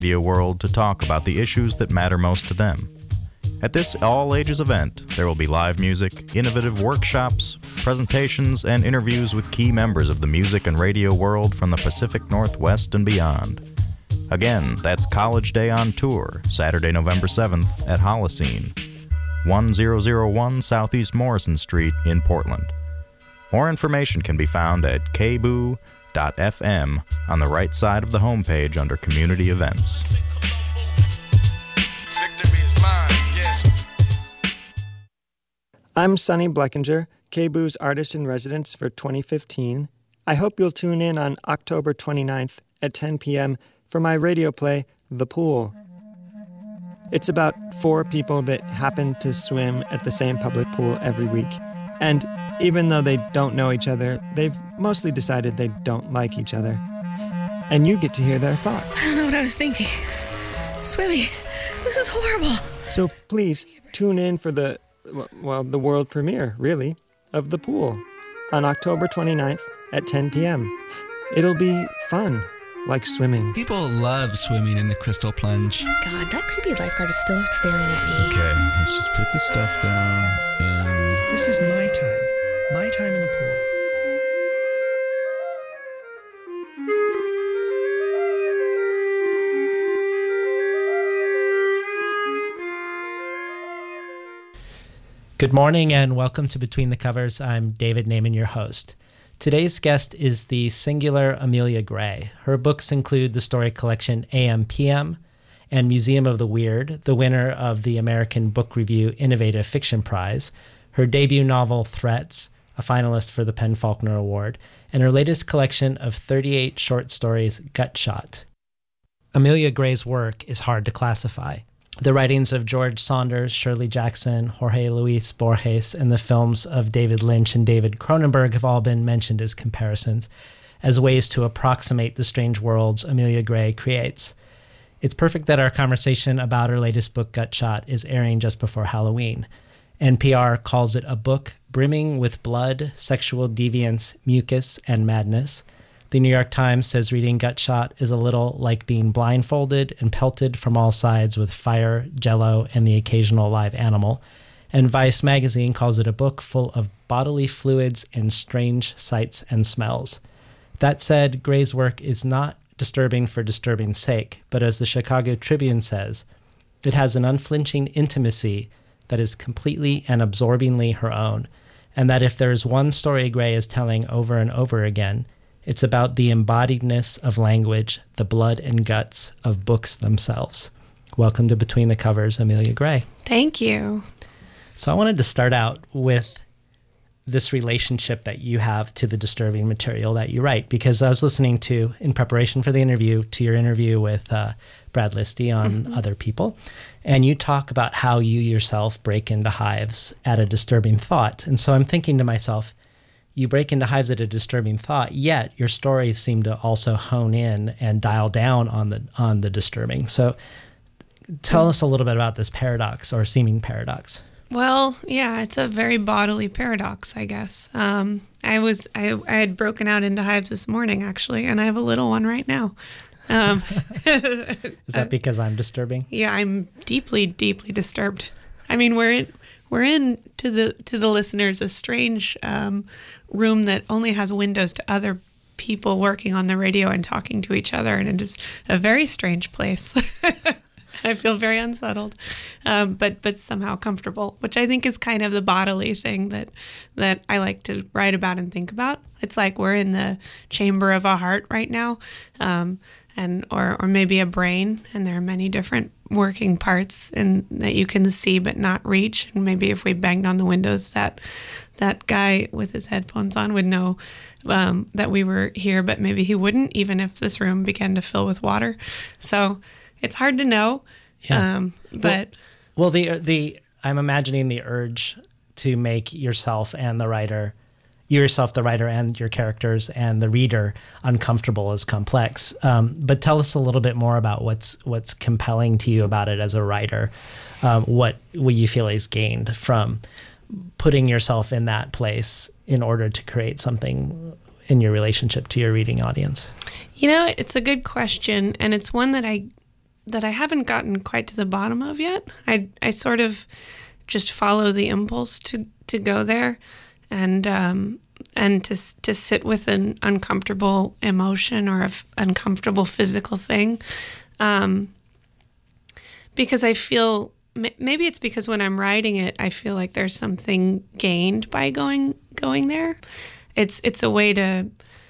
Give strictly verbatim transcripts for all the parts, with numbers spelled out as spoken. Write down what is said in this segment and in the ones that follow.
radio world to talk about the issues that matter most to them. At this all-ages event, there will be live music, innovative workshops, presentations, and interviews with key members of the music and radio world from the Pacific Northwest and beyond. Again, that's College Day on Tour, Saturday, November seventh at Holocene, one thousand one Southeast Morrison Street in Portland. More information can be found at k b o o dot f m on the right side of the homepage under Community Events. I'm Sonny Bleckinger, K B O O's Artist-in-Residence for twenty fifteen. I hope you'll tune in on October twenty-ninth at ten p.m. for my radio play, The Pool. It's about four people that happen to swim at the same public pool every week. And even though they don't know each other, they've mostly decided they don't like each other. And you get to hear their thoughts. I don't know what I was thinking. Swimming. This is horrible. So please tune in for the, well, the world premiere, really, of The Pool on October twenty-ninth at ten p.m. It'll be fun, like swimming. People love swimming in the Crystal Plunge. God, that creepy lifeguard is still staring at me. Okay, let's just put the stuff down and... This is my time. My time in the pool. Good morning and welcome to Between the Covers. I'm David Naiman, your host. Today's guest is the singular Amelia Gray. Her books include the story collection A M P M and Museum of the Weird, the winner of the American Book Review Innovative Fiction Prize, her debut novel Threats, a finalist for the PEN/Faulkner Award, and her latest collection of thirty-eight short stories, Gutshot. Amelia Gray's work is hard to classify. The writings of George Saunders, Shirley Jackson, Jorge Luis Borges, and the films of David Lynch and David Cronenberg have all been mentioned as comparisons, as ways to approximate the strange worlds Amelia Gray creates. It's perfect that our conversation about her latest book, Gutshot, is airing just before Halloween. N P R calls it a book brimming with blood, sexual deviance, mucus, and madness. The New York Times says reading Gutshot is a little like being blindfolded and pelted from all sides with fire, jello, and the occasional live animal. And Vice magazine calls it a book full of bodily fluids and strange sights and smells. That said, Gray's work is not disturbing for disturbing's sake, but as the Chicago Tribune says, it has an unflinching intimacy that is completely and absorbingly her own, and that if there is one story Gray is telling over and over again, it's about the embodiedness of language, the blood and guts of books themselves. Welcome to Between the Covers, Amelia Gray. Thank you. So I wanted to start out with this relationship that you have to the disturbing material that you write, because I was listening to, in preparation for the interview, to your interview with uh, Brad Listy on mm-hmm. Other People, and you talk about how you yourself break into hives at a disturbing thought. And so I'm thinking to myself, you break into hives at a disturbing thought, yet your stories seem to also hone in and dial down on the on the disturbing. So tell mm-hmm. us a little bit about this paradox or seeming paradox. Well, yeah, it's a very bodily paradox, I guess. Um, I was I, I had broken out into hives this morning, actually, and I have a little one right now. Um, Is that because I'm disturbing? Yeah, I'm deeply, deeply disturbed. I mean, we're in we're in to the to the listeners a strange um, room that only has windows to other people working on the radio and talking to each other, and it is a very strange place. I feel very unsettled, um, but but somehow comfortable, which I think is kind of the bodily thing that that I like to write about and think about. It's like we're in the chamber of a heart right now, um, and or or maybe a brain, and there are many different working parts and that you can see but not reach. And maybe if we banged on the windows, that that guy with his headphones on would know um, that we were here, but maybe he wouldn't, even if this room began to fill with water. So it's hard to know, yeah. um, but... Well, well, the the I'm imagining the urge to make yourself and the writer, you yourself, the writer, and your characters and the reader uncomfortable is complex. Um, but tell us a little bit more about what's what's compelling to you about it as a writer, um, what, what you feel is gained from putting yourself in that place in order to create something in your relationship to your reading audience. You know, it's a good question, and it's one that I that I haven't gotten quite to the bottom of yet. I I sort of just follow the impulse to, to go there, and um, and to to sit with an uncomfortable emotion or an uncomfortable physical thing, um, because I feel maybe it's because when I'm writing it, I feel like there's something gained by going going there. It's it's a way to.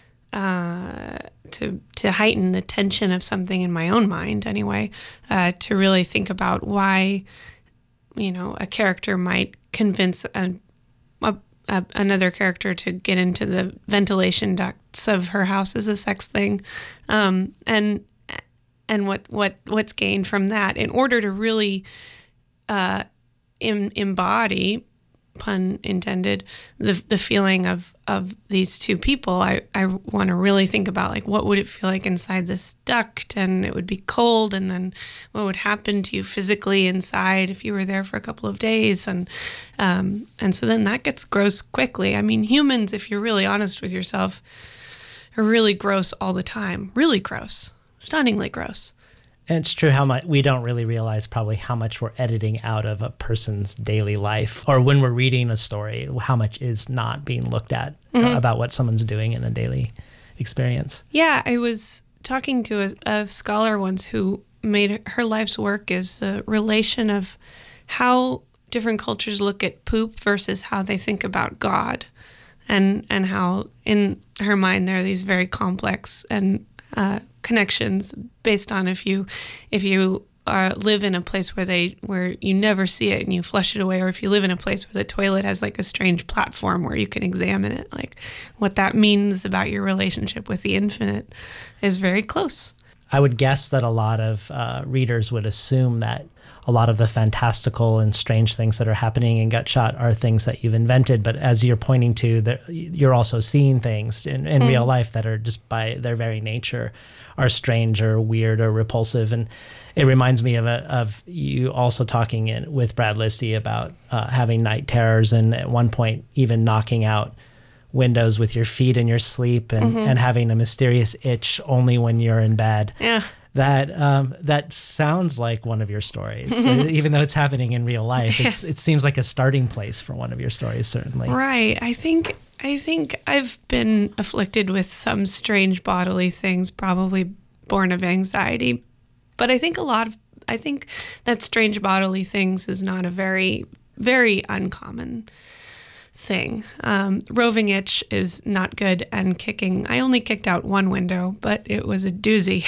Uh, to to heighten the tension of something in my own mind anyway, uh, to really think about why, you know, a character might convince a, a, a, another character to get into the ventilation ducts of her house as a sex thing, um, and and what, what what's gained from that in order to really uh, em, embody, pun intended, the the feeling of, of these two people. I, I want to really think about, like, what would it feel like inside this duct, and it would be cold, and then what would happen to you physically inside if you were there for a couple of days, and um, and so then that gets gross quickly. I mean, humans, if you're really honest with yourself, are really gross all the time. Really gross. Stunningly gross. And it's true how much we don't really realize probably how much we're editing out of a person's daily life, or when we're reading a story, how much is not being looked at mm-hmm. uh, about what someone's doing in a daily experience. Yeah, I was talking to a, a scholar once who made her life's work is the relation of how different cultures look at poop versus how they think about God, and and how in her mind there are these very complex and uh, connections based on if you if you uh, live in a place where they where you never see it and you flush it away, or if you live in a place where the toilet has like a strange platform where you can examine it, like what that means about your relationship with the infinite is very close. I would guess that a lot of uh, readers would assume that a lot of the fantastical and strange things that are happening in Gutshot are things that you've invented. But as you're pointing to, you're also seeing things in, in mm. real life that are just by their very nature are strange or weird or repulsive. And it reminds me of a, of you also talking in, with Brad Listi about uh, having night terrors, and at one point even knocking out windows with your feet in your sleep, and, mm-hmm. and having a mysterious itch only when you're in bed. Yeah. That um, that sounds like one of your stories, even though it's happening in real life. It's, it seems like a starting place for one of your stories, certainly. Right. I think I think I've been afflicted with some strange bodily things, probably born of anxiety. But I think a lot of I think that strange bodily things is not a very very uncommon thing. Um, roving itch is not good, and kicking. I only kicked out one window, but it was a doozy.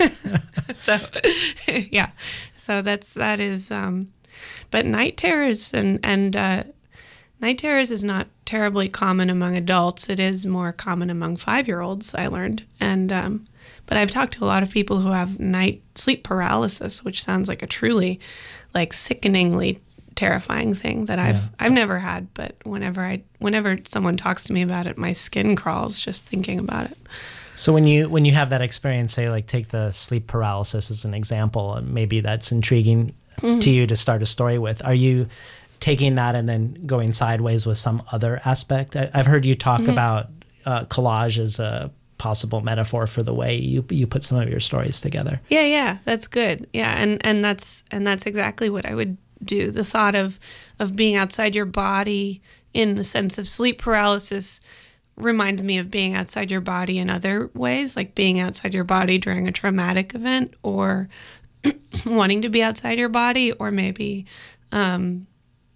so, yeah. So that's that is. Um, but night terrors and and uh, night terrors is not terribly common among adults. It is more common among five-year-olds, I learned, and um, but I've talked to a lot of people who have night sleep paralysis, which sounds like a truly, like, sickeningly terrifying thing that I've yeah. I've never had, but whenever I whenever someone talks to me about it, my skin crawls just thinking about it. So when you when you have that experience, say, like, take the sleep paralysis as an example, and maybe that's intriguing mm-hmm. to you to start a story with. Are you taking that and then going sideways with some other aspect? I, I've heard you talk mm-hmm. about uh, collage as a possible metaphor for the way you you put some of your stories together. Yeah, yeah, that's good. Yeah, and and that's and that's exactly what I would do. The thought of of being outside your body in the sense of sleep paralysis reminds me of being outside your body in other ways, like being outside your body during a traumatic event, or wanting to be outside your body, or maybe um,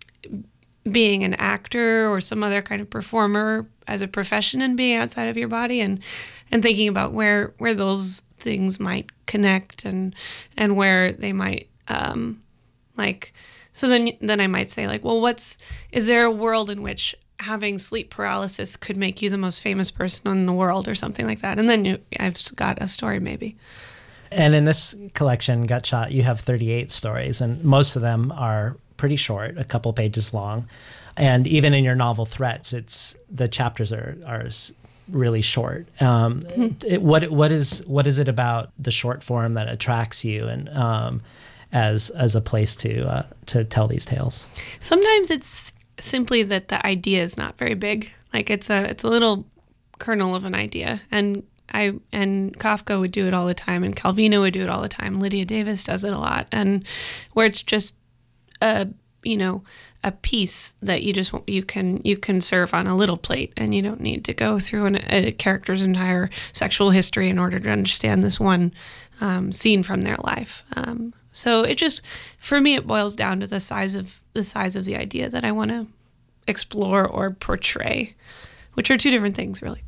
being an actor or some other kind of performer as a profession and being outside of your body, and and thinking about where where those things might connect, and and where they might um, like. So then then I might say, like, well, what's is there a world in which having sleep paralysis could make you the most famous person in the world, or something like that? And then you, I've got a story maybe. And in this collection, Gutshot, you have thirty-eight stories, and most of them are pretty short, a couple pages long. And even in your novel Threats, it's the chapters are are really short. Um, mm-hmm. it, what what is what is it about the short form that attracts you, and um, as as a place to uh, to tell these tales? Sometimes it's simply that the idea is not very big. Like it's a it's a little kernel of an idea, and I and Kafka would do it all the time, and Calvino would do it all the time. Lydia Davis does it a lot, and where it's just a you know a piece that you just you can you can serve on a little plate, and you don't need to go through an, a character's entire sexual history in order to understand this one um, scene from their life. Um, so it just for me it boils down to the size of the size of the idea that I want to explore or portray, which are two different things, really.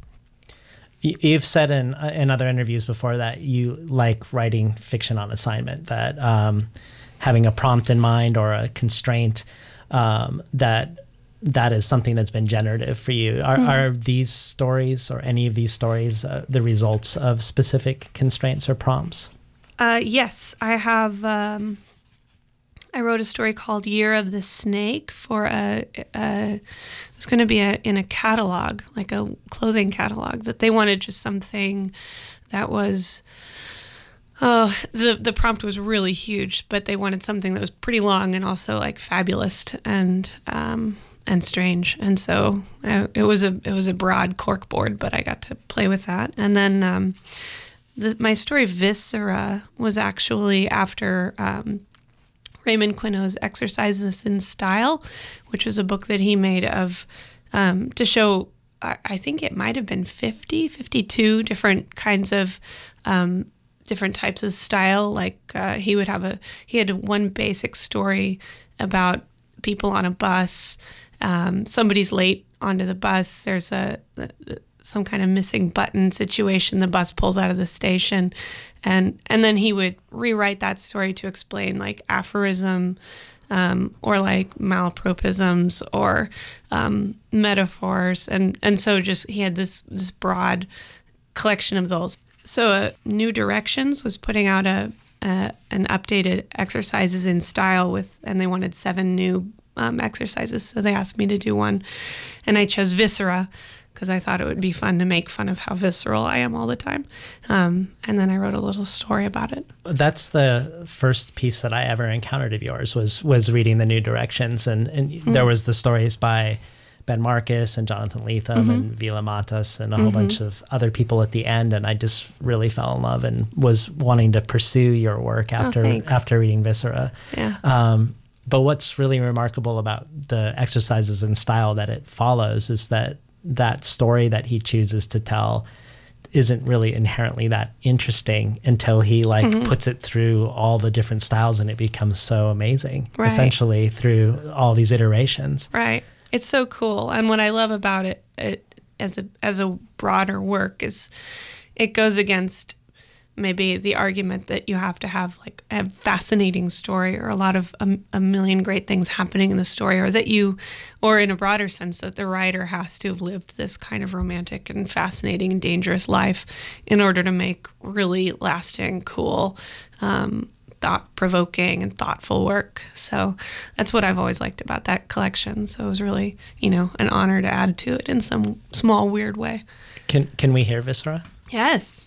You've said in in other interviews before that you like writing fiction on assignment, that um, having a prompt in mind or a constraint, um, that that is something that's been generative for you. Are, mm-hmm. are these stories or any of these stories uh, the results of specific constraints or prompts? Uh, yes, I have. Um, I wrote a story called Year of the Snake for a, a it was going to be a, in a catalog, like a clothing catalog, that they wanted just something that was, oh, the, the prompt was really huge, but they wanted something that was pretty long and also like fabulous and, um, and strange. And so uh, it was a, it was a broad cork board, but I got to play with that. And then, um, the, my story Viscera was actually after, um, Raymond Queneau's Exercises in Style, which was a book that he made of um, to show, I, I think it might have been fifty, fifty-two different kinds of um, different types of style. Like uh, he would have a, he had one basic story about people on a bus. Um, somebody's late onto the bus. There's a, a some kind of missing button situation. The bus pulls out of the station. And and then he would rewrite that story to explain like aphorism um, or like malapropisms or um, metaphors. And, and so just he had this, this broad collection of those. So uh, New Directions was putting out a, a an updated Exercises in Style with, and they wanted seven new um, exercises. So they asked me to do one. And I chose Viscera, because I thought it would be fun to make fun of how visceral I am all the time. Um, and then I wrote a little story about it. That's the first piece that I ever encountered of yours, was was reading the New Directions. And, and mm-hmm. there was the stories by Ben Marcus and Jonathan Lethem mm-hmm. and Vila Matas and a mm-hmm. whole bunch of other people at the end. And I just really fell in love and was wanting to pursue your work after oh, after reading Viscera. Yeah. Um, but what's really remarkable about the Exercises in Style that it follows is that that story that he chooses to tell isn't really inherently that interesting until he like mm-hmm. puts it through all the different styles, and it becomes so amazing, right. essentially through all these iterations. Right. It's so cool. And what I love about it, it as a as a broader work is it goes against maybe the argument that you have to have like a fascinating story or a lot of a, a million great things happening in the story, or that you, or in a broader sense that the writer has to have lived this kind of romantic and fascinating and dangerous life in order to make really lasting, cool, um, thought-provoking and thoughtful work. So that's what I've always liked about that collection. So it was really, you know, an honor to add to it in some small, weird way. Can can we hear Viscera? Yes.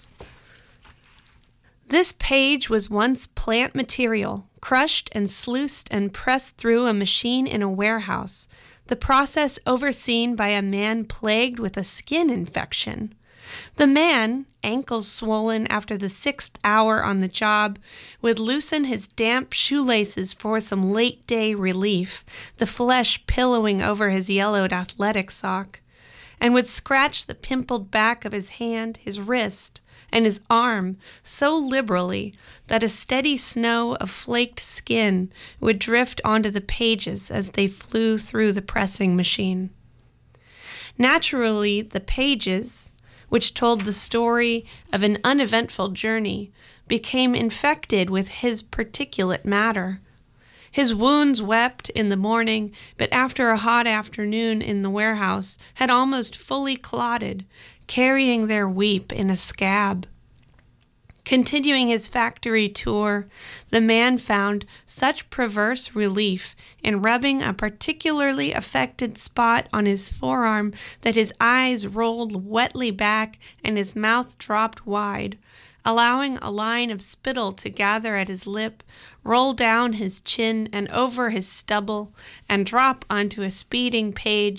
This page was once plant material, crushed and sluiced and pressed through a machine in a warehouse, the process overseen by a man plagued with a skin infection. The man, ankles swollen after the sixth hour on the job, would loosen his damp shoelaces for some late-day relief, the flesh pillowing over his yellowed athletic sock, and would scratch the pimpled back of his hand, his wrist, and his arm so liberally that a steady snow of flaked skin would drift onto the pages as they flew through the pressing machine. Naturally, the pages, which told the story of an uneventful journey, became infected with his particulate matter. His wounds wept in the morning, but after a hot afternoon in the warehouse had almost fully clotted, carrying their weep in a scab. Continuing his factory tour, the man found such perverse relief in rubbing a particularly affected spot on his forearm that his eyes rolled wetly back and his mouth dropped wide, allowing a line of spittle to gather at his lip, roll down his chin and over his stubble, and drop onto a speeding page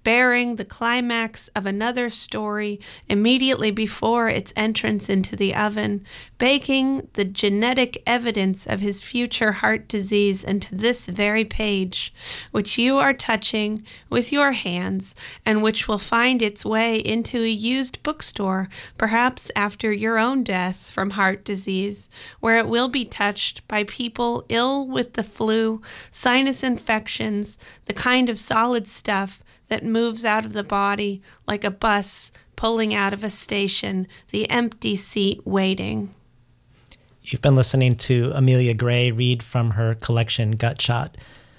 bearing the climax of another story immediately before its entrance into the oven, baking the genetic evidence of his future heart disease into this very page, which you are touching with your hands, and which will find its way into a used bookstore, perhaps after your own death from heart disease, where it will be touched by people ill with the flu, sinus infections, the kind of solid stuff that moves out of the body like a bus pulling out of a station, the empty seat waiting. You've been listening to Amelia Gray read from her collection Gutshot.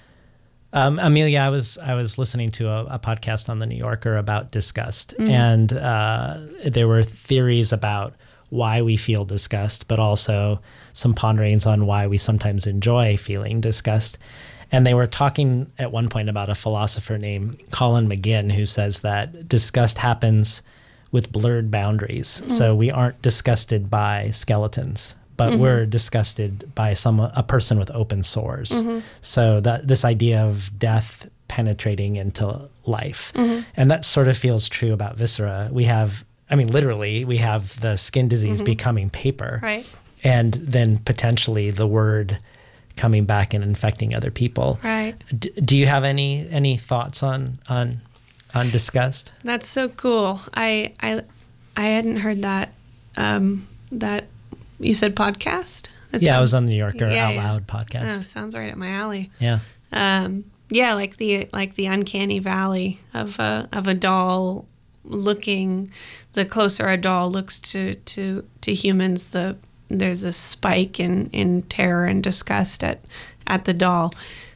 Um, Amelia, I was I was listening to a, a podcast on The New Yorker about disgust, mm. and uh, there were theories about why we feel disgust, but also some ponderings on why we sometimes enjoy feeling disgust. And they were talking at one point about a philosopher named Colin McGinn, who says that disgust happens with blurred boundaries. Mm. So we aren't disgusted by skeletons, but mm-hmm. we're disgusted by some a person with open sores. Mm-hmm. So that this idea of death penetrating into life. Mm-hmm. And that sort of feels true about viscera. We have, I mean, literally, we have the skin disease mm-hmm. becoming paper. Right. And then potentially the word coming back and infecting other people. Right. D- do you have any any thoughts on on on disgust? That's so cool. I I I hadn't heard that um, that you said podcast. That yeah, sounds, I was on the New Yorker yeah, Out yeah. Loud podcast. Oh, sounds right up my alley. Yeah. Um, yeah, like the like the uncanny valley of a of a doll looking. The closer a doll looks to to to humans, the there's a spike in, in terror and disgust at, at the doll.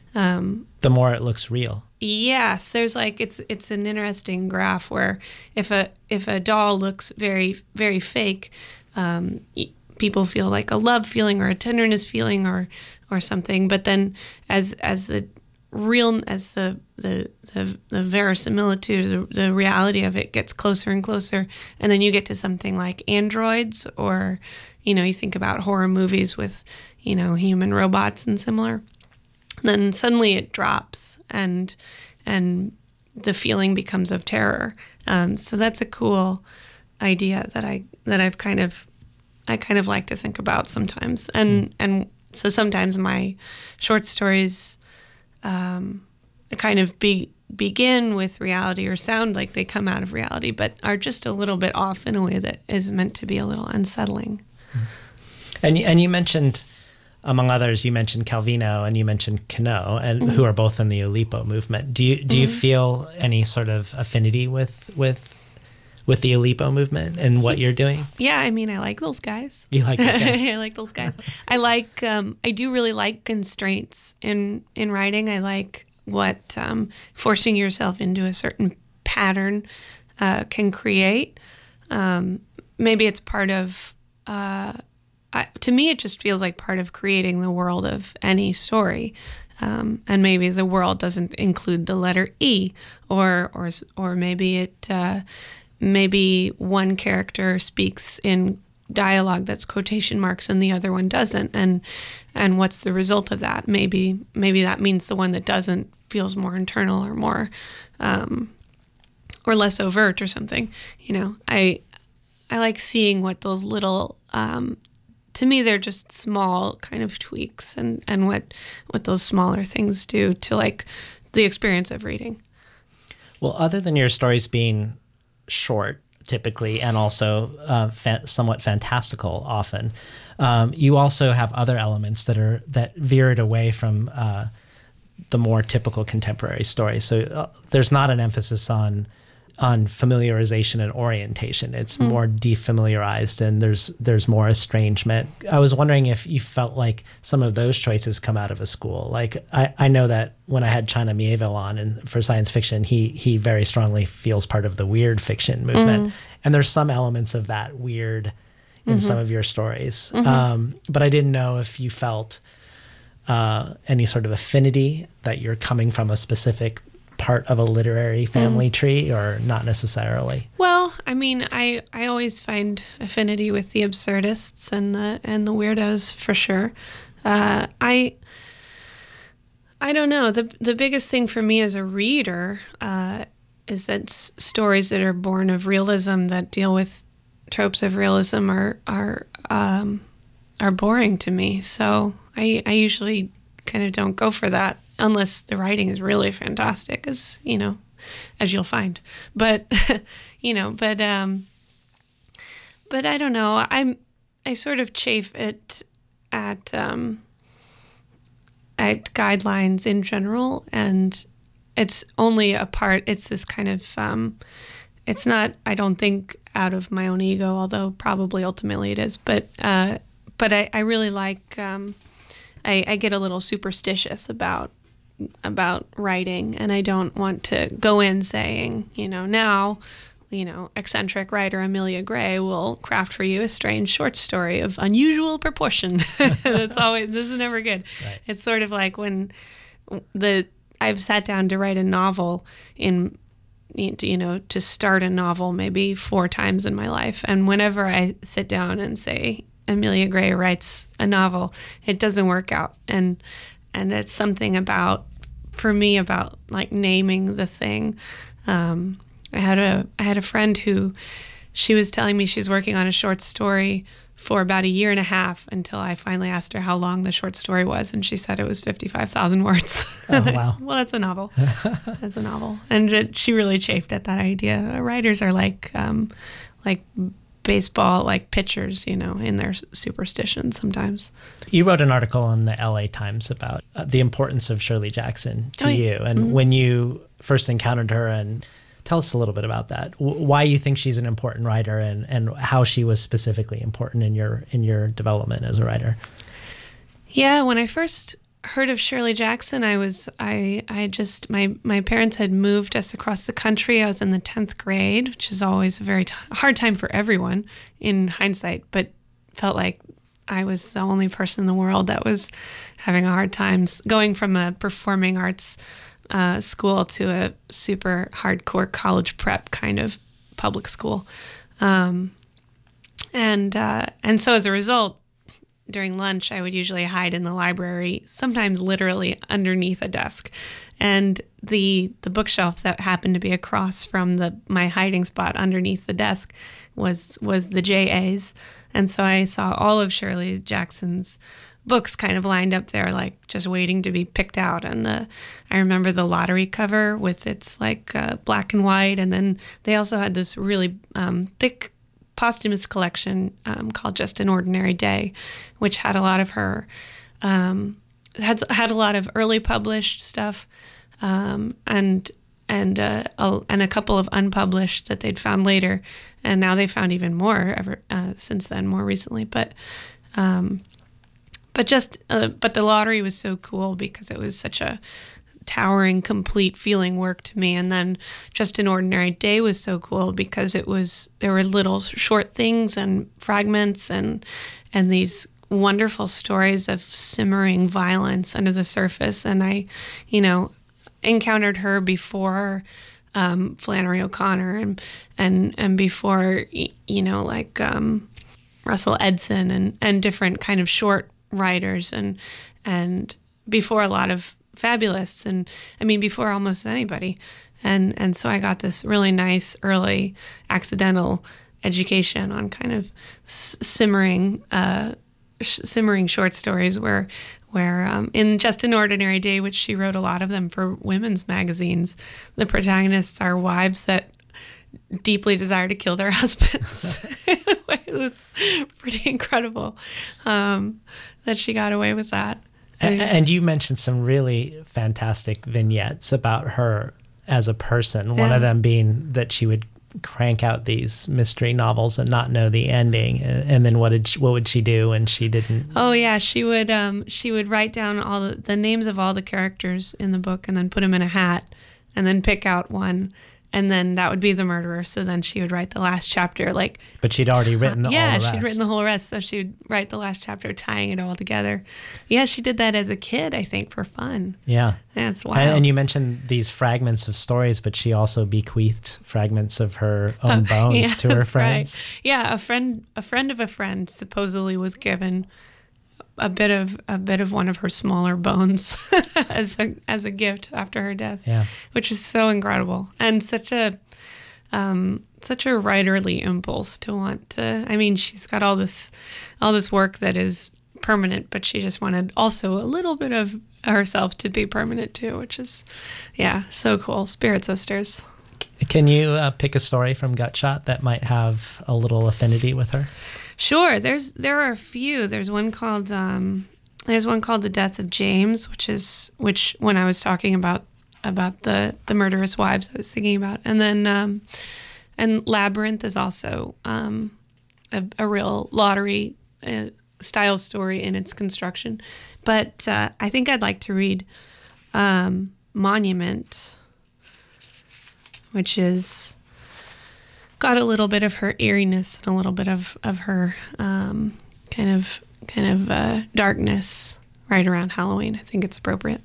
Um, the more it looks real. Yes, there's like it's it's an interesting graph where if a if a doll looks very very fake, um, people feel like a love feeling or a tenderness feeling or or something. But then as as the real as the the the, the verisimilitude, the, the reality of it gets closer and closer, and then you get to something like androids, or you know, you think about horror movies with, you know, human robots and similar. Then suddenly it drops, and and the feeling becomes of terror. Um, so that's a cool idea that I that I've kind of I kind of like to think about sometimes. And mm. and so sometimes my short stories um, kind of be begin with reality or sound like they come out of reality, but are just a little bit off in a way that is meant to be a little unsettling. And and you mentioned, among others, you mentioned Calvino and you mentioned Queneau, and mm-hmm. who are both in the Oulipo movement. Do you do mm-hmm. you feel any sort of affinity with with with the Oulipo movement and what you're doing? Yeah, I mean, I like those guys. You like those guys? I like those guys. I like. Um, I do really like constraints in in writing. I like what um, forcing yourself into a certain pattern uh, can create. Um, maybe it's part of. Uh, I, to me, it just feels like part of creating the world of any story, um, and maybe the world doesn't include the letter E, or or or maybe it uh, maybe one character speaks in dialogue that's quotation marks and the other one doesn't, and and what's the result of that? Maybe maybe that means the one that doesn't feels more internal or more um, or less overt or something. You know, I I like seeing what those little um, to me, they're just small kind of tweaks, and, and what what those smaller things do to like the experience of reading. Well, other than your stories being short, typically, and also uh, fa- somewhat fantastical, often, um, you also have other elements that are that veered away from uh, the more typical contemporary story. So uh, there's not an emphasis on. on familiarization and orientation. It's mm. more defamiliarized, and there's there's more estrangement. I was wondering if you felt like some of those choices come out of a school. Like I, I know that when I had China Mieville on and for science fiction, he he very strongly feels part of the weird fiction movement. Mm. And there's some elements of that weird in mm-hmm. some of your stories. Mm-hmm. Um, but I didn't know if you felt uh, any sort of affinity that you're coming from a specific part of a literary family mm. tree, or not necessarily? Well, I mean, I, I always find affinity with the absurdists and the and the weirdos for sure. Uh, I I don't know. The the biggest thing for me as a reader uh, is that s- stories that are born of realism that deal with tropes of realism are are um, are boring to me. So I I usually kind of don't go for that unless the writing is really fantastic, as you know, as you'll find. But you know, but um, but I don't know. I'm I sort of chafe at at um, at guidelines in general, and it's only a part. It's this kind of. Um, it's not. I don't think out of my own ego, although probably ultimately it is. But uh, but I, I really like. Um, I, I get a little superstitious about about writing, and I don't want to go in saying, you know, now, you know, eccentric writer Amelia Gray will craft for you a strange short story of unusual proportion. That's always, this is never good. Right. It's sort of like when the I've sat down to write a novel in, you know, to start a novel maybe four times in my life, and whenever I sit down and say Amelia Gray writes a novel, it doesn't work out, and and it's something about, for me, about like naming the thing. Um, I had a I had a friend who, she was telling me she's working on a short story for about a year and a half until I finally asked her how long the short story was, and she said it was fifty-five thousand words. Oh, wow. Well, that's a novel. That's a novel. And it, she really chafed at that idea. Writers are like um, like baseball, like pitchers, you know, in their superstition sometimes. You wrote an article in the L A Times about uh, the importance of Shirley Jackson to oh, you, yeah. and mm-hmm. when you first encountered her, and tell us a little bit about that. W- why you think she's an important writer, and, and how she was specifically important in your in your development as a writer. Yeah, when I first heard of Shirley Jackson, I was I I just my my parents had moved us across the country. I was in the tenth grade, which is always a very t- hard time for everyone in hindsight, but felt like I was the only person in the world that was having a hard time going from a performing arts uh, school to a super hardcore college prep kind of public school, um, and uh, and so as a result, during lunch, I would usually hide in the library, sometimes literally underneath a desk. And the the bookshelf that happened to be across from the my hiding spot underneath the desk was was the J A's. And so I saw all of Shirley Jackson's books kind of lined up there, like just waiting to be picked out. And the I remember the lottery cover with its like uh, black and white. And then they also had this really um, thick posthumous collection um, called Just an Ordinary Day, which had a lot of her, um, had had a lot of early published stuff, um, and and uh, a, and a couple of unpublished that they'd found later, and now they found even more ever uh, since then, more recently. But um, but just uh, but the lottery was so cool because it was such a towering, complete feeling work to me. And then Just an Ordinary Day was so cool because it was, there were little short things and fragments and and these wonderful stories of simmering violence under the surface. And I, you know, encountered her before um, Flannery O'Connor and and and before, you know, like um, Russell Edson and and different kind of short writers, and and before a lot of fabulists, and I mean before almost anybody, and and so I got this really nice early accidental education on kind of s- simmering uh, sh- simmering short stories where where um, in Just an Ordinary Day, which she wrote a lot of them for women's magazines, the protagonists are wives that deeply desire to kill their husbands. In a way that's pretty incredible um, that she got away with that. And, and you mentioned some really fantastic vignettes about her as a person. Yeah. One of them being that she would crank out these mystery novels and not know the ending. And then what did she, what would she do when she didn't? Oh yeah, she would um, she would write down all the, the names of all the characters in the book and then put them in a hat and then pick out one. And then that would be the murderer. So then she would write the last chapter, like. But she'd already written the, yeah, all the rest. she'd written the whole rest. So she would write the last chapter, tying it all together. Yeah, she did that as a kid, I think, for fun. Yeah, that's wild. And, and you mentioned these fragments of stories, but she also bequeathed fragments of her own bones yeah, to her friends. Right. Yeah, a friend, a friend of a friend, supposedly was given a bit of a bit of one of her smaller bones as a as a gift after her death. Yeah. Which is so incredible and such a um, such a writerly impulse to want to. I mean, she's got all this all this work that is permanent, but she just wanted also a little bit of herself to be permanent too, which is, yeah, so cool. Spirit Sisters. Can you uh, pick a story from Gutshot that might have a little affinity with her? Sure. There's there are a few. There's one called um, there's one called The Death of James, which is which when I was talking about about the the murderous wives, I was thinking about, and then um, and Labyrinth is also um, a, a real lottery uh, style story in its construction. But uh, I think I'd like to read um, Monument, which is got a little bit of her eeriness and a little bit of of her um, kind of kind of uh, darkness right around Halloween. I think it's appropriate.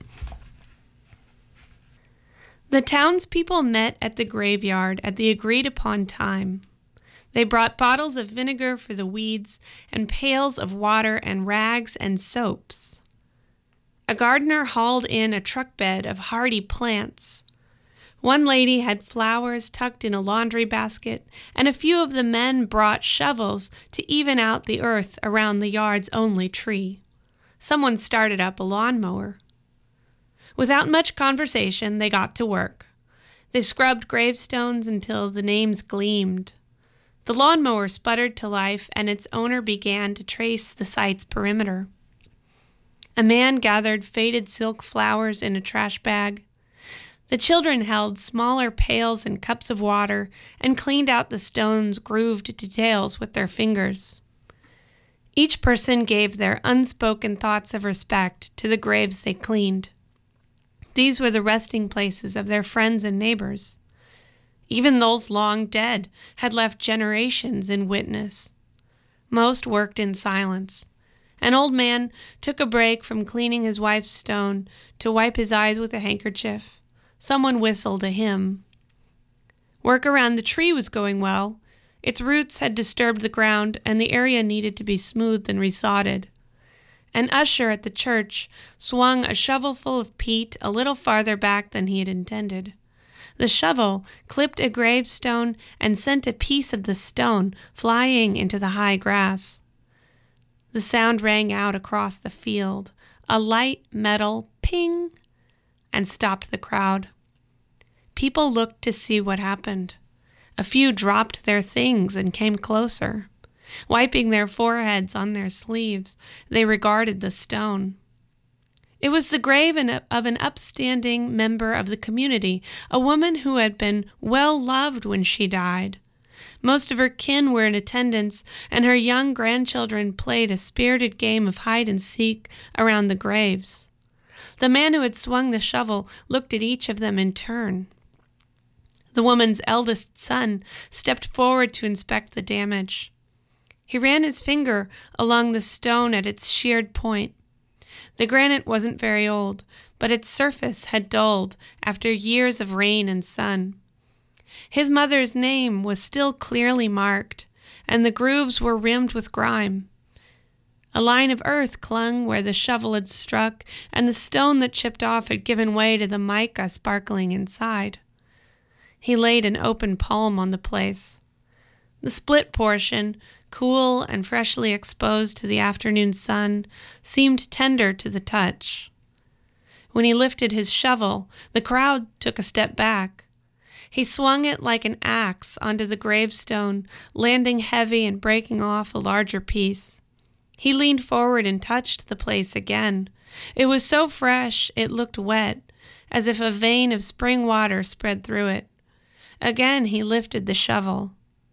The townspeople met at the graveyard at the agreed-upon time. They brought bottles of vinegar for the weeds and pails of water and rags and soaps. A gardener hauled in a truck bed of hardy plants. One lady had flowers tucked in a laundry basket, and a few of the men brought shovels to even out the earth around the yard's only tree. Someone started up a lawnmower. Without much conversation, they got to work. They scrubbed gravestones until the names gleamed. The lawnmower sputtered to life, and its owner began to trace the site's perimeter. A man gathered faded silk flowers in a trash bag. The children held smaller pails and cups of water and cleaned out the stone's grooved details with their fingers. Each person gave their unspoken thoughts of respect to the graves they cleaned. These were the resting places of their friends and neighbors. Even those long dead had left generations in witness. Most worked in silence. An old man took a break from cleaning his wife's stone to wipe his eyes with a handkerchief. Someone whistled a hymn. Work around the tree was going well. Its roots had disturbed the ground, and the area needed to be smoothed and resodded. An usher at the church swung a shovelful of peat a little farther back than he had intended. The shovel clipped a gravestone and sent a piece of the stone flying into the high grass. The sound rang out across the field, a light metal ping, and stopped the crowd. People looked to see what happened. A few dropped their things and came closer. Wiping their foreheads on their sleeves, they regarded the stone. It was the grave of an upstanding member of the community, a woman who had been well loved when she died. Most of her kin were in attendance, and her young grandchildren played a spirited game of hide and seek around the graves. The man who had swung the shovel looked at each of them in turn. The woman's eldest son stepped forward to inspect the damage. He ran his finger along the stone at its sheared point. The granite wasn't very old, but its surface had dulled after years of rain and sun. His mother's name was still clearly marked, and the grooves were rimmed with grime. A line of earth clung where the shovel had struck, and the stone that chipped off had given way to the mica sparkling inside. He laid an open palm on the place. The split portion, cool and freshly exposed to the afternoon sun, seemed tender to the touch. When he lifted his shovel, the crowd took a step back. He swung it like an axe onto the gravestone, landing heavy and breaking off a larger piece. He leaned forward and touched the place again. It was so fresh it looked wet, as if a vein of spring water spread through it. Again he lifted the shovel.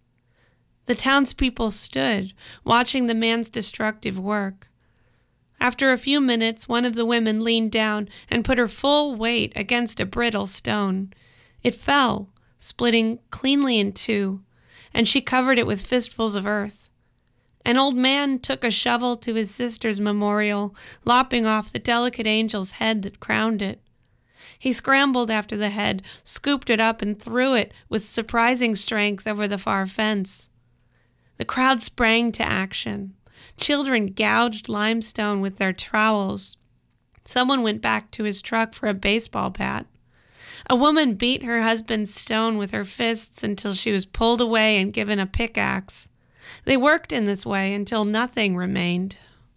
The townspeople stood, watching the man's destructive work. After a few minutes, one of the women leaned down and put her full weight against a brittle stone. It fell, splitting cleanly in two, and she covered it with fistfuls of earth. An old man took a shovel to his sister's memorial, lopping off the delicate angel's head that crowned it. He scrambled after the head, scooped it up, and threw it with surprising strength over the far fence. The crowd sprang to action. Children gouged limestone with their trowels. Someone went back to his truck for a baseball bat. A woman beat her husband's stone with her fists until she was pulled away and given a pickaxe. They worked in this way until nothing remained.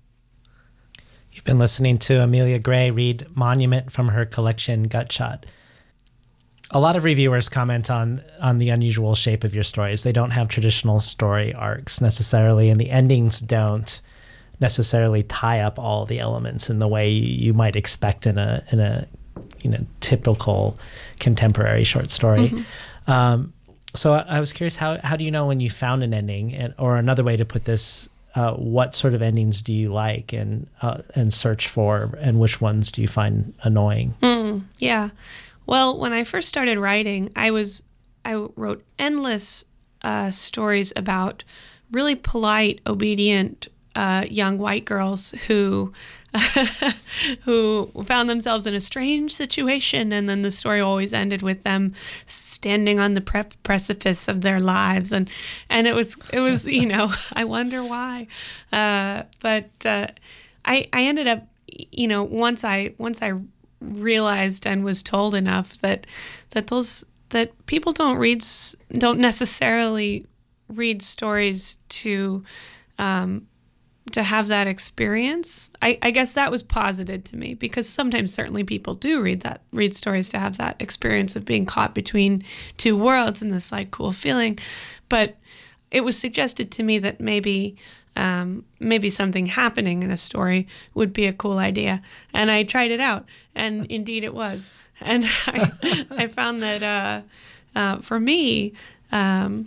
You've been listening to Amelia Gray read Monument from her collection Gutshot. A lot of reviewers comment on on the unusual shape of your stories. They don't have traditional story arcs necessarily, and the endings don't necessarily tie up all the elements in the way you might expect in a in a you know typical contemporary short story. Mm-hmm. Um, so I, I was curious, how how do you know when you found an ending, and, or another way to put this, uh, what sort of endings do you like and uh, and search for, and which ones do you find annoying? Mm, yeah. Well, when I first started writing, I was I wrote endless uh, stories about really polite, obedient uh, young white girls who who found themselves in a strange situation, and then the story always ended with them standing on the pre- precipice of their lives, and and it was it was you know I wonder why, uh, but uh, I I ended up you know once I once I. realized and was told enough that that those that people don't read don't necessarily read stories to um, to have that experience. I, I guess that was posited to me, because sometimes certainly people do read that read stories to have that experience of being caught between two worlds and this like cool feeling. But it was suggested to me that maybe Um, maybe something happening in a story would be a cool idea. And I tried it out, and indeed it was. And I, I found that uh, uh, for me, um,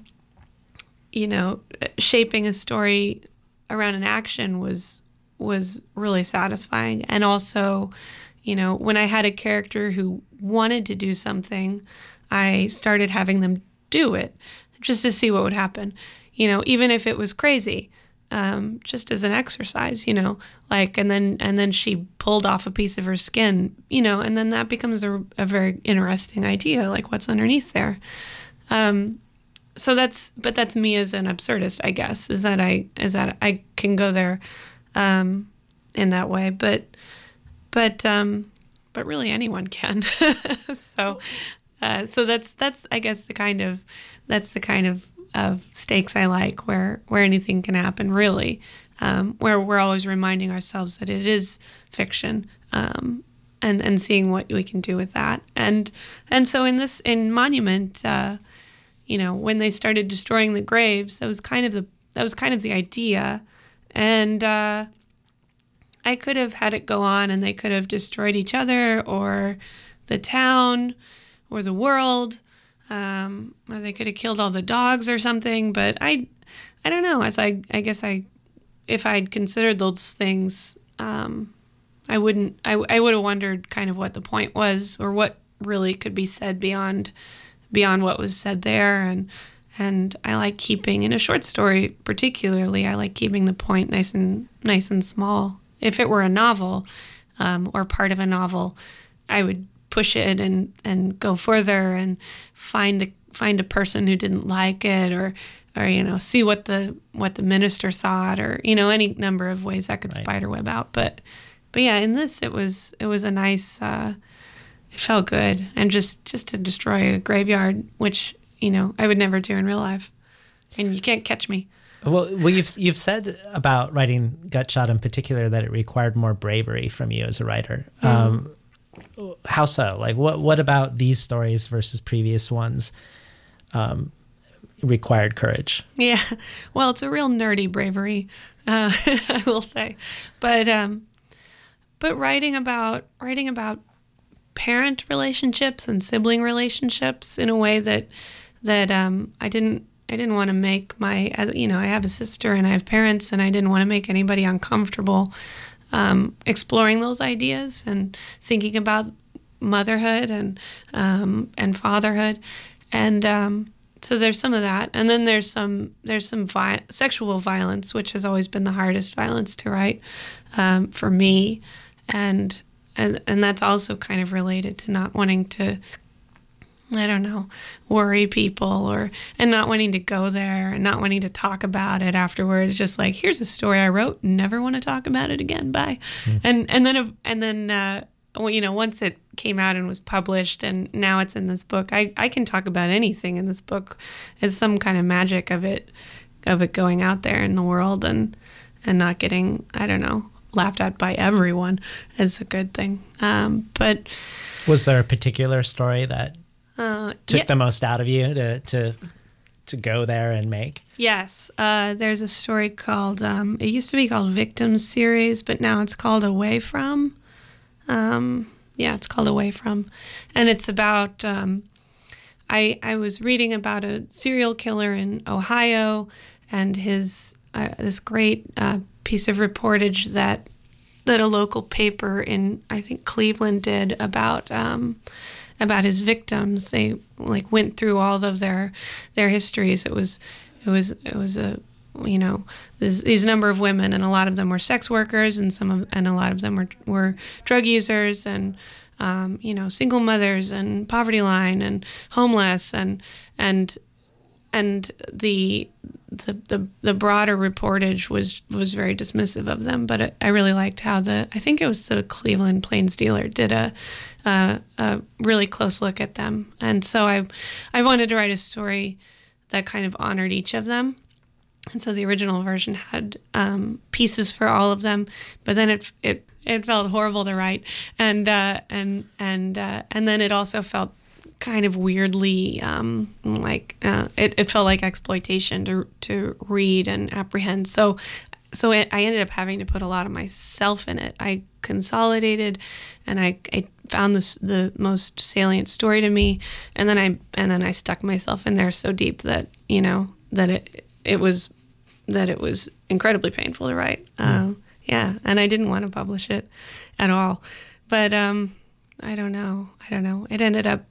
you know, shaping a story around an action was was really satisfying. And also, you know, when I had a character who wanted to do something, I started having them do it just to see what would happen, you know, even if it was crazy. Um, just as an exercise, you know, like, and then, and then she pulled off a piece of her skin, you know, and then that becomes a, a very interesting idea, like what's underneath there. Um, so that's, but that's me as an absurdist, I guess, is that I, is that I can go there, um, in that way, but, but, um, but really anyone can. so, uh, so that's, that's, I guess the kind of, that's the kind of, of stakes I like, where where anything can happen, really, um, where we're always reminding ourselves that it is fiction, um, and and seeing what we can do with that. And and so in this in Monument, uh, you know, when they started destroying the graves, that was kind of the that was kind of the idea, and uh, I could have had it go on, and they could have destroyed each other, or the town, or the world. Um, or they could have killed all the dogs or something, but I, I don't know. As I, I guess I, if I'd considered those things, um, I wouldn't. I, I would have wondered kind of what the point was, or what really could be said beyond, beyond what was said there. And, and I like keeping in a short story, particularly, I like keeping the point nice and nice and small. If it were a novel, um, or part of a novel, I would push it and, and go further and find the find a person who didn't like it, or or you know see what the what the minister thought, or you know any number of ways I could right. spiderweb out. But but yeah, in this it was it was a nice. Uh, it felt good, and just just to destroy a graveyard, which you know I would never do in real life, and you can't catch me. Well, well, you've you've said about writing Gutshot in particular that it required more bravery from you as a writer. Mm. Um, How so? Like, what what about these stories versus previous ones um, required courage? Yeah, well, it's a real nerdy bravery, uh, I will say, but um, but writing about writing about parent relationships and sibling relationships in a way that that um, I didn't I didn't want to make my as you know I have a sister and I have parents, and I didn't want to make anybody uncomfortable. Um, exploring those ideas and thinking about motherhood and um, and fatherhood, and um, so there's some of that, and then there's some there's some vi- sexual violence, which has always been the hardest violence to write um, for me, and and and that's also kind of related to not wanting to I don't know, worry people or and not wanting to go there and not wanting to talk about it afterwards. Just like, here's a story I wrote, never want to talk about it again. Bye. Mm. And and then and then uh, well, you know, once it came out and was published, and now it's in this book, I, I can talk about anything in this book. It's some kind of magic of it of it going out there in the world and and not getting, I don't know, laughed at by everyone is a good thing. Um, but was there a particular story that Uh, took yeah. the most out of you to to to go there and make? Yes. Uh, there's a story called, um, it used to be called Victims Series, but now it's called Away From. Um, yeah, it's called Away From. And it's about, um, I, I was reading about a serial killer in Ohio and his uh, this great uh, piece of reportage that that a local paper in, I think, Cleveland did about um, about his victims. They like went through all of their their histories. It was it was it was a you know this, these number of women, and a lot of them were sex workers, and some of and a lot of them were were drug users, and um, you know single mothers, and poverty line, and homeless, and and and the the the, the broader reportage was was very dismissive of them. But it, I really liked how the I think it was the Cleveland Plains Dealer did a Uh, a really close look at them. And so I I wanted to write a story that kind of honored each of them. And so the original version had um, pieces for all of them, but then it it, it felt horrible to write. And uh, and and uh, and then it also felt kind of weirdly um, like uh, it, it felt like exploitation to to read and apprehend. So So it, I ended up having to put a lot of myself in it. I consolidated, and I, I found this, the most salient story to me, and then I and then I stuck myself in there so deep that you know that it it was that it was incredibly painful to write. Yeah, uh, yeah and I didn't want to publish it at all, but um, I don't know. I don't know. It ended up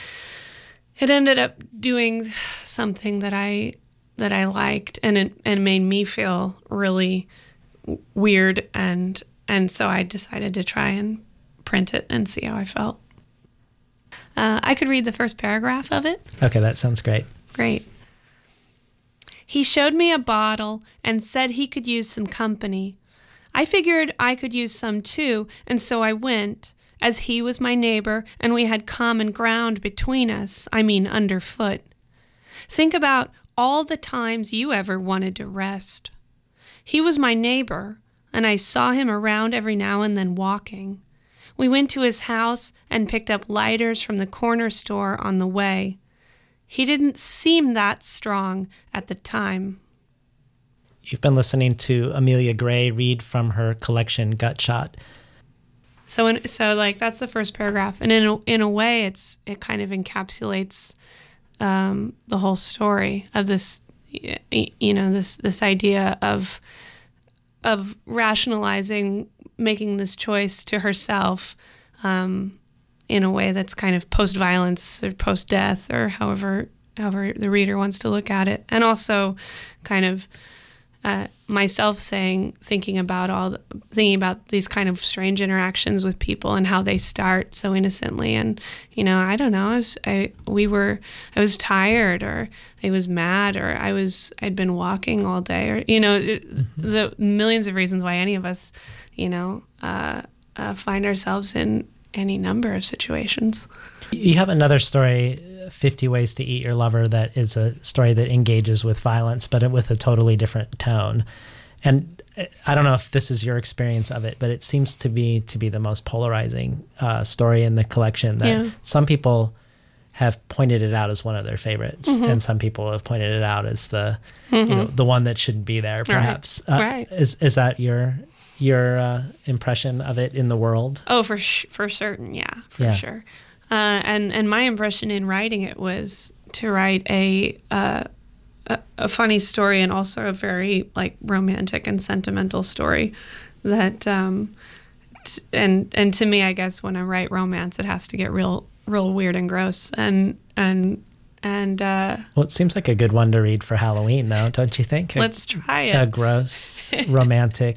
it ended up doing something that I. that I liked, and it and made me feel really weird, and and so I decided to try and print it and see how I felt. Uh, I could read the first paragraph of it. Okay, that sounds great. Great. He showed me a bottle and said he could use some company. I figured I could use some too, and so I went, as he was my neighbor and we had common ground between us, I mean underfoot. Think about all the times you ever wanted to rest. He was my neighbor, and I saw him around every now and then walking. We went to his house and picked up lighters from the corner store on the way. He didn't seem that strong at the time. You've been listening to Amelia Gray read from her collection Gutshot. So, in, so like that's the first paragraph, and in a, in a way, it's it kind of encapsulates Um, the whole story of this, you know, this this idea of of rationalizing, making this choice to herself um, in a way that's kind of post-violence or post-death, or however however the reader wants to look at it, and also kind of uh, myself saying, thinking about all, the, thinking about these kind of strange interactions with people and how they start so innocently. And, you know, I don't know, I was, I, we were, I was tired, or I was mad, or I was, I'd been walking all day, or, you know, it, mm-hmm. the millions of reasons why any of us, you know, uh, uh, find ourselves in any number of situations. You have another story, fifty Ways to Eat Your Lover, that is a story that engages with violence, but with a totally different tone. And I don't know if this is your experience of it, but it seems to be to be the most polarizing uh, story in the collection. That yeah. Some people have pointed it out as one of their favorites, mm-hmm. and some people have pointed it out as the mm-hmm. you know the one that shouldn't be there, perhaps. Right. Uh, right. Is is that your your uh, impression of it in the world? Oh, for sh- for certain, yeah, for yeah. sure. Uh, and and my impression in writing it was to write a, uh, a a funny story, and also a very like romantic and sentimental story. That um, t- and and to me, I guess when I write romance, it has to get real real weird and gross. And and and uh, well, it seems like a good one to read for Halloween, though, don't you think? A, let's try it. A gross romantic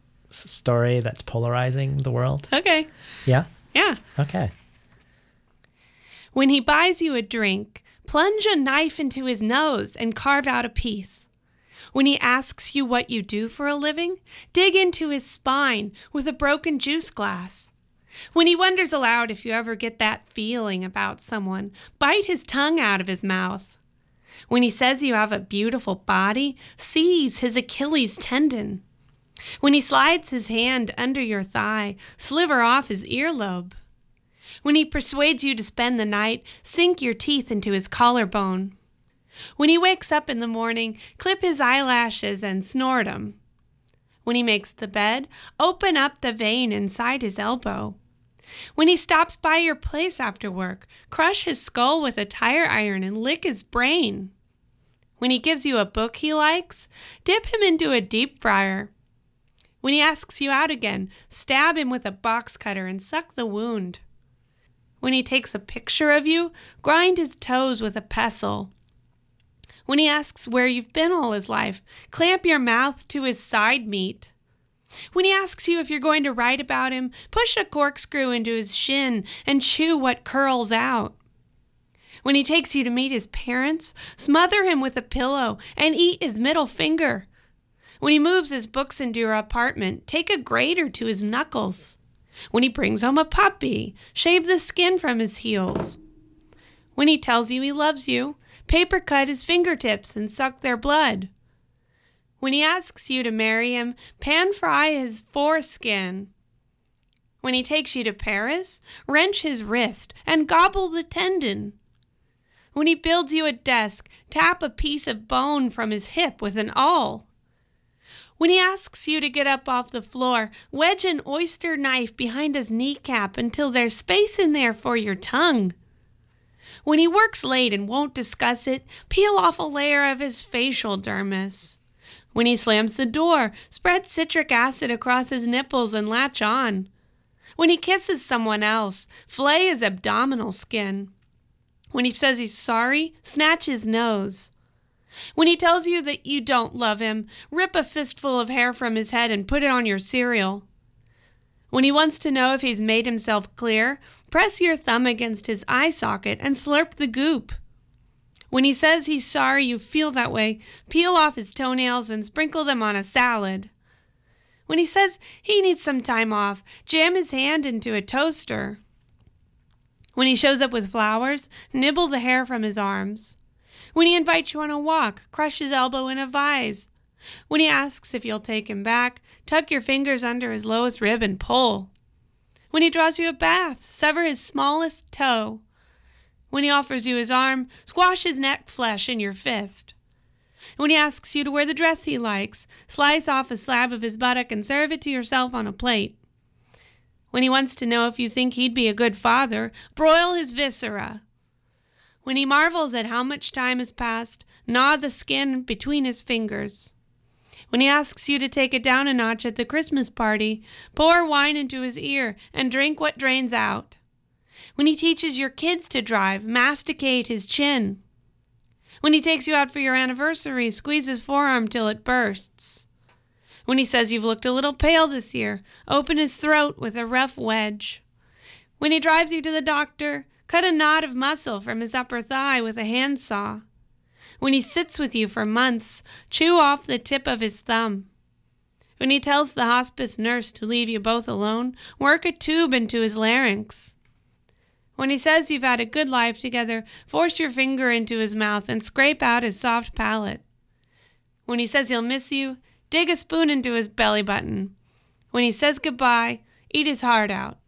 story that's polarizing the world. Okay. Yeah. Yeah. Okay. When he buys you a drink, plunge a knife into his nose and carve out a piece. When he asks you what you do for a living, dig into his spine with a broken juice glass. When he wonders aloud if you ever get that feeling about someone, bite his tongue out of his mouth. When he says you have a beautiful body, seize his Achilles tendon. When he slides his hand under your thigh, sliver off his earlobe. When he persuades you to spend the night, sink your teeth into his collarbone. When he wakes up in the morning, clip his eyelashes and snort 'em. When he makes the bed, open up the vein inside his elbow. When he stops by your place after work, crush his skull with a tire iron and lick his brain. When he gives you a book he likes, dip him into a deep fryer. When he asks you out again, stab him with a box cutter and suck the wound. When he takes a picture of you, grind his toes with a pestle. When he asks where you've been all his life, clamp your mouth to his side meat. When he asks you if you're going to write about him, push a corkscrew into his shin and chew what curls out. When he takes you to meet his parents, smother him with a pillow and eat his middle finger. When he moves his books into your apartment, take a grater to his knuckles. When he brings home a puppy, shave the skin from his heels. When he tells you he loves you, paper cut his fingertips and suck their blood. When he asks you to marry him, pan fry his foreskin. When he takes you to Paris, wrench his wrist and gobble the tendon. When he builds you a desk, tap a piece of bone from his hip with an awl. When he asks you to get up off the floor, wedge an oyster knife behind his kneecap until there's space in there for your tongue. When he works late and won't discuss it, peel off a layer of his facial dermis. When he slams the door, spread citric acid across his nipples and latch on. When he kisses someone else, flay his abdominal skin. When he says he's sorry, snatch his nose. When he tells you that you don't love him, rip a fistful of hair from his head and put it on your cereal. When he wants to know if he's made himself clear, press your thumb against his eye socket and slurp the goop. When he says he's sorry you feel that way, peel off his toenails and sprinkle them on a salad. When he says he needs some time off, jam his hand into a toaster. When he shows up with flowers, nibble the hair from his arms. When he invites you on a walk, crush his elbow in a vise. When he asks if you'll take him back, tuck your fingers under his lowest rib and pull. When he draws you a bath, sever his smallest toe. When he offers you his arm, squash his neck flesh in your fist. When he asks you to wear the dress he likes, slice off a slab of his buttock and serve it to yourself on a plate. When he wants to know if you think he'd be a good father, broil his viscera. When he marvels at how much time has passed, gnaw the skin between his fingers. When he asks you to take it down a notch at the Christmas party, pour wine into his ear and drink what drains out. When he teaches your kids to drive, masticate his chin. When he takes you out for your anniversary, squeeze his forearm till it bursts. When he says you've looked a little pale this year, open his throat with a rough wedge. When he drives you to the doctor, cut a knot of muscle from his upper thigh with a handsaw. When he sits with you for months, chew off the tip of his thumb. When he tells the hospice nurse to leave you both alone, work a tube into his larynx. When he says you've had a good life together, force your finger into his mouth and scrape out his soft palate. When he says he'll miss you, dig a spoon into his belly button. When he says goodbye, eat his heart out.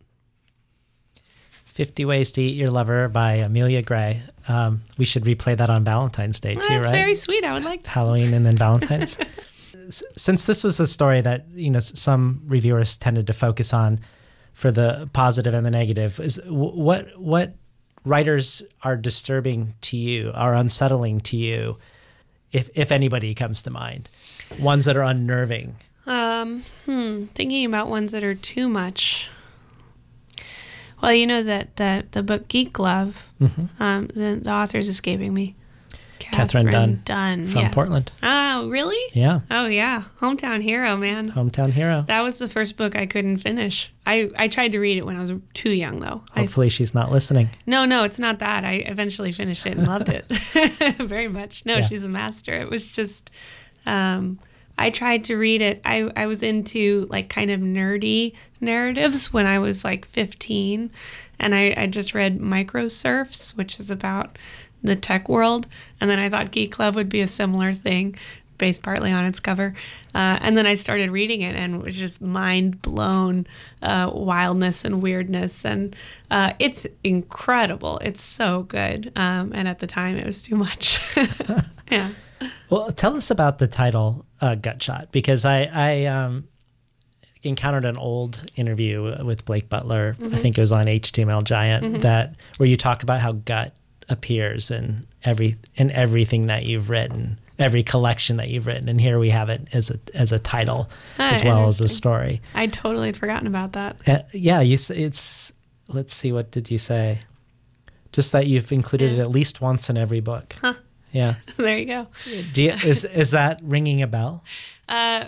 Fifty Ways to Eat Your Lover by Amelia Gray. Um, we should replay that on Valentine's Day, well, too, that's right? That's very sweet. I would like that. Halloween and then Valentine's. Since this was a story that, you know, some reviewers tended to focus on for the positive and the negative, is what what writers are disturbing to you, are unsettling to you, if if anybody comes to mind? Ones that are unnerving. Um, hmm, thinking about ones that are too much. Well, you know that the, the book Geek Love, mm-hmm. um, the, the author is escaping me. Catherine, Catherine Dunn, Dunn from yeah. Portland. Oh, really? Yeah. Oh, yeah. Hometown hero, man. Hometown hero. That was the first book I couldn't finish. I, I tried to read it when I was too young, though. Hopefully I, she's not listening. No, no, it's not that. I eventually finished it and loved it very much. No, Yeah. she's a master. It was just, um, I tried to read it. I, I was into like kind of nerdy narratives when I was like fifteen. And I, I just read Microsurfs, which is about the tech world. And then I thought Geek Love would be a similar thing, based partly on its cover. Uh, and then I started reading it and was just mind blown, uh, wildness and weirdness. And uh, it's incredible. It's so good. Um, and at the time, it was too much. Yeah. Well, tell us about the title uh, Gutshot, because I, I um, encountered an old interview with Blake Butler. Mm-hmm. I think it was on H T M L Giant, mm-hmm. that where you talk about how gut appears in every in everything that you've written, every collection that you've written, and here we have it as a as a title ah, as well as a story. I totally had forgotten about that. Uh, yeah, you. It's let's see, what did you say? Just that you've included yeah. it at least once in every book. Huh. Yeah. There you go. Do you, is is that ringing a bell? Uh,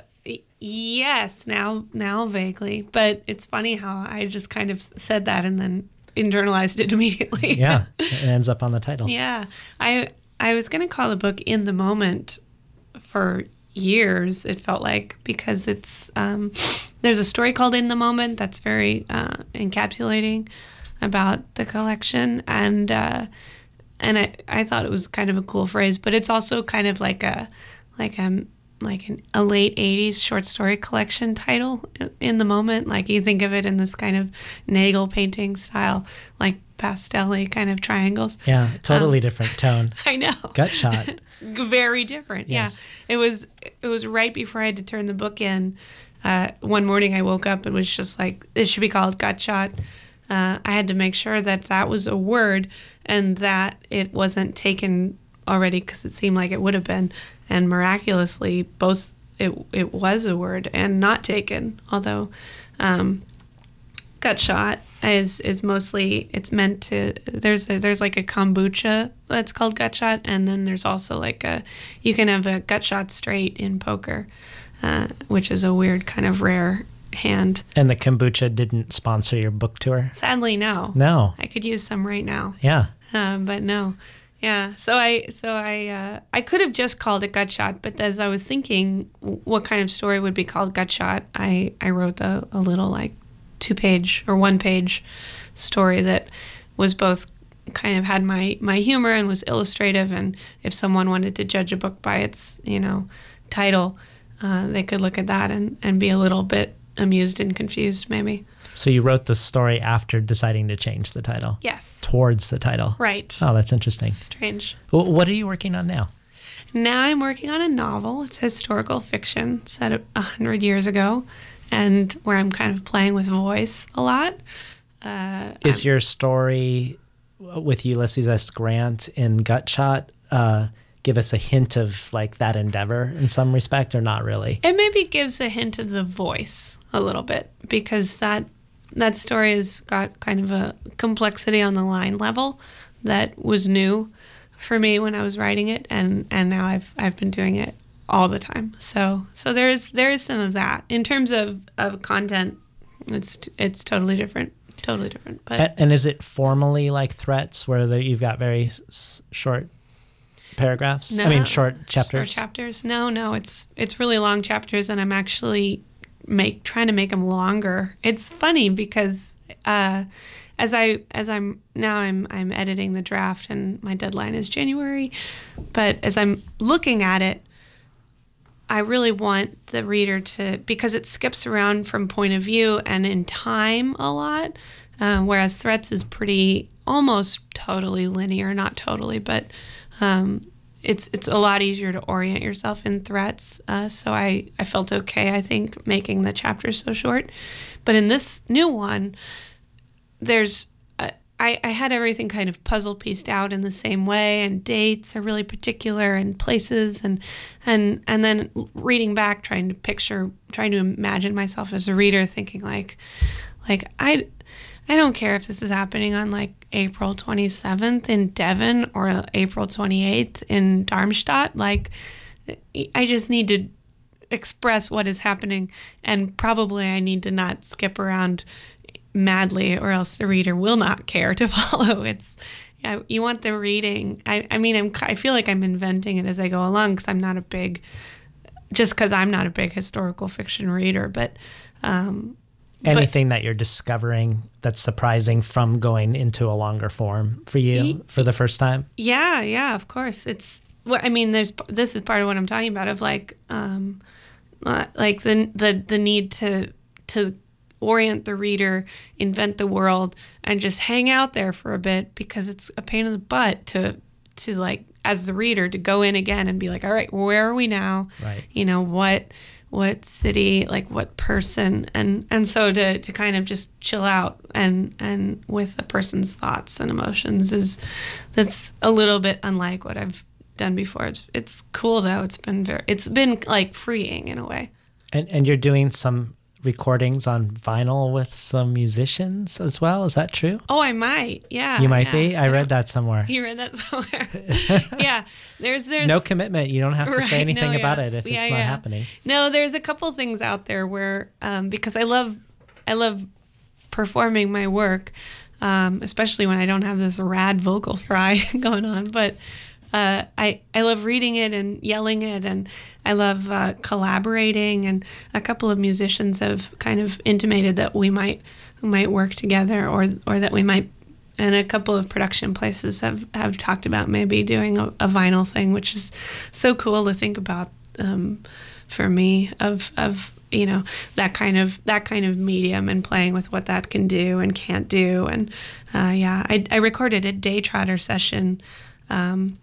yes, now now vaguely, but it's funny how I just kind of said that and then internalized it immediately. Yeah, it ends up on the title. Yeah, I I was going to call the book In the Moment for years, it felt like, because it's um, there's a story called In the Moment that's very uh, encapsulating about the collection, and uh, and I, I thought it was kind of a cool phrase, but it's also kind of like a like a like an, a late eighties short story collection title, In the Moment. Like you think of it in this kind of Nagel painting style, like pastel-y kind of triangles. Yeah, totally um, different tone. I know. Gutshot. Very different. Yes. Yeah. It was it was right before I had to turn the book in. Uh, one morning I woke up and was just like, it should be called Gutshot. Uh, I had to make sure that that was a word and that it wasn't taken already, because it seemed like it would have been. And miraculously, both it it was a word and not taken. Although um, Gutshot is is mostly, it's meant to, there's a, there's like a kombucha that's called Gutshot, and then there's also like a, you can have a Gutshot straight in poker, uh, which is a weird kind of rare hand. And the kombucha didn't sponsor your book tour? Sadly, no. No. I could use some right now. Yeah. Um, but no. Yeah. So I so I uh, I could have just called it Gutshot, but as I was thinking what kind of story would be called Gutshot, I, I wrote a, a little like two page or one page story that was both kind of had my, my humor and was illustrative, and if someone wanted to judge a book by its, you know, title, uh, they could look at that and, and be a little bit amused and confused maybe. So you wrote the story after deciding to change the title? Yes. Towards the title? Right. Oh, that's interesting. Strange. Well, what are you working on now? Now I'm working on a novel. It's historical fiction set a hundred years ago, and where I'm kind of playing with voice a lot. Uh, Is I'm, your story with Ulysses S. Grant in Gutshot uh, give us a hint of like that endeavor in some respect, or not really? It maybe gives a hint of the voice a little bit, because that that story has got kind of a complexity on the line level that was new for me when I was writing it, and, and now I've I've been doing it all the time. So so there is there is some of that in terms of, of content. It's it's totally different, totally different. But and, and is it formally like Threats, where the, you've got very s- short paragraphs? No, I mean, short chapters. Short chapters. No, no, it's it's really long chapters, and I'm actually make trying to make them longer. It's funny because uh, as I as I'm now I'm I'm editing the draft, and my deadline is January. But as I'm looking at it, I really want the reader to, because it skips around from point of view and in time a lot, uh, whereas Threats is pretty almost totally linear, not totally, but um, it's it's a lot easier to orient yourself in Threats. Uh, so I, I felt okay, I think, making the chapters so short. But in this new one, there's uh, I, I had everything kind of puzzle pieced out in the same way, and dates are really particular, and places, and and and then reading back, trying to picture, trying to imagine myself as a reader, thinking like, like I, I don't care if this is happening on like April twenty-seventh in Devon or April twenty-eighth in Darmstadt. Like, I just need to express what is happening, and probably I need to not skip around madly, or else the reader will not care to follow. It's yeah, you want the reading. I, I mean, I'm I feel like I'm inventing it as I go along because I'm not a big, just because I'm not a big historical fiction reader, but. Um, Anything but, that you're discovering that's surprising from going into a longer form for you e- for the first time? Yeah, yeah, of course. It's what I mean. There's this is part of what I'm talking about. Of like, um, uh, like the the the need to to orient the reader, invent the world, and just hang out there for a bit, because it's a pain in the butt to to like as the reader to go in again and be like, all right, where are we now? Right. You know what. what city, like what person, and and so to to kind of just chill out and and with a person's thoughts and emotions is that's a little bit unlike what I've done before. It's it's cool though. It's been very it's been like freeing in a way. And and you're doing some recordings on vinyl with some musicians as well. Is that true? Oh, I might. Yeah. You might yeah. be? I, I read that somewhere. You read that somewhere. Yeah. There's there's no commitment. You don't have to right, say anything no, about yeah. it if yeah, it's not yeah. happening. No, there's a couple things out there where um, because I love I love performing my work, um, especially when I don't have this rad vocal fry going on, but Uh, I, I love reading it and yelling it, and I love uh, collaborating, and a couple of musicians have kind of intimated that we might we might work together, or or that we might, and a couple of production places have, have talked about maybe doing a, a vinyl thing, which is so cool to think about um, for me of of you know that kind of that kind of medium and playing with what that can do and can't do, and uh, yeah, I, I recorded a Day Trotter session. Um,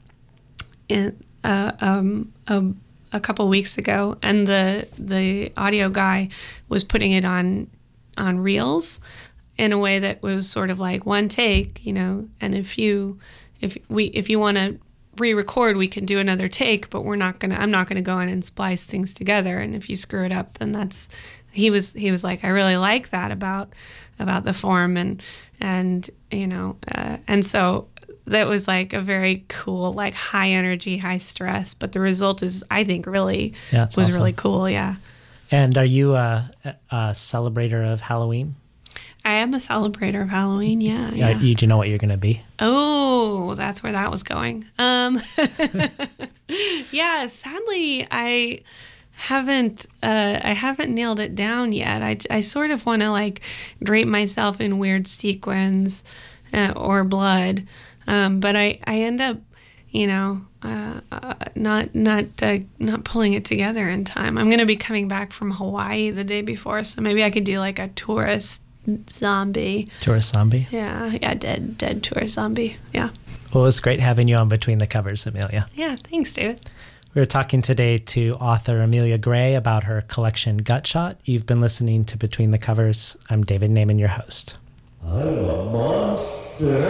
In, uh, um, a, a couple weeks ago, and the the audio guy was putting it on on reels in a way that was sort of like one take, you know. And if you if we if you want to re-record, we can do another take, but we're not gonna. I'm not gonna go in and splice things together. And if you screw it up, then that's. He was he was like, I really like that about about the form, and and you know, uh, and so. That was like a very cool, like high energy, high stress, but the result is, I think, really yeah, was awesome. really cool. Yeah. And are you a, a celebrator of Halloween? I am a celebrator of Halloween. Yeah. yeah. yeah. You, do you know what you're going to be? Oh, that's where that was going. Um, yeah. Sadly, I haven't uh, I haven't nailed it down yet. I I sort of want to like drape myself in weird sequins uh, or blood. Um, but I, I end up, you know, uh, uh, not not uh, not pulling it together in time. I'm going to be coming back from Hawaii the day before, so maybe I could do like a tourist zombie. Tourist zombie? Yeah, yeah, dead dead tourist zombie. Yeah. Well, it was great having you on Between the Covers, Amelia. Yeah, thanks, David. We were talking today to author Amelia Gray about her collection Gutshot. You've been listening to Between the Covers. I'm David Naiman, your host. I'm a monster.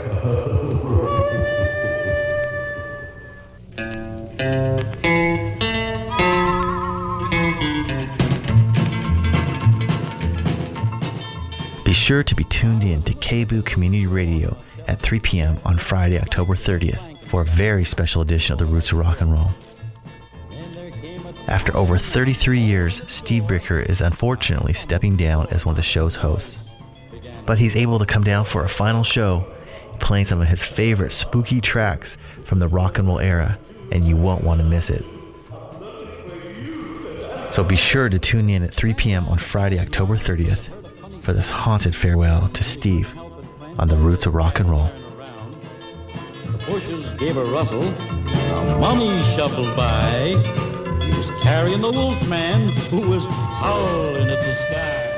Be sure to be tuned in to K B O O Community Radio at three p.m. on Friday, October thirtieth for a very special edition of the Roots of Rock and Roll. After over thirty-three years, Steve Bricker is unfortunately stepping down as one of the show's hosts. But he's able to come down for a final show, playing some of his favorite spooky tracks from the rock and roll era, and you won't want to miss it. So be sure to tune in at three p.m. on Friday, October thirtieth for this haunted farewell to Steve on the Roots of Rock and Roll. The bushes gave a rustle, a mummy shuffled by. He was carrying the wolf man who was howling at the sky.